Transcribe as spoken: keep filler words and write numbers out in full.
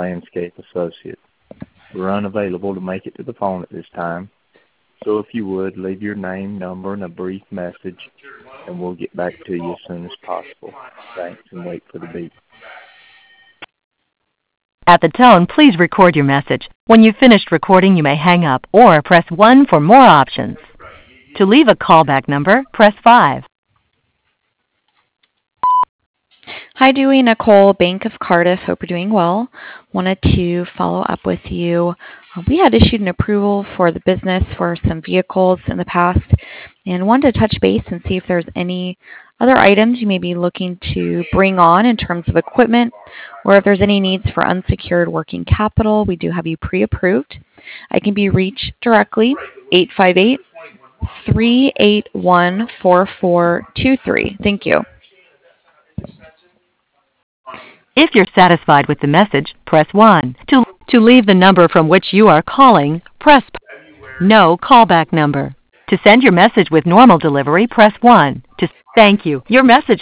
landscape associate. We're unavailable to make it to the phone at this time, so if you would, leave your name, number, and a brief message, and we'll get back to you as soon as possible. Thanks, and wait for the beep. At the tone, please record your message. When you've finished recording, you may hang up or press one for more options. To leave a callback number, press five. Hi, Dewey. Nicole, Bank of Cardiff. Hope you're doing well. Wanted to follow up with you. Uh, We had issued an approval for the business for some vehicles in the past and wanted to touch base and see if there's any other items you may be looking to bring on in terms of equipment or if there's any needs for unsecured working capital. We do have you pre-approved. I can be reached directly, eight five eight, three eight one, four four two three. Thank you. If you're satisfied with the message, press one. To, to leave the number from which you are calling, press no callback number. To send your message with normal delivery, press one. To thank you. Your message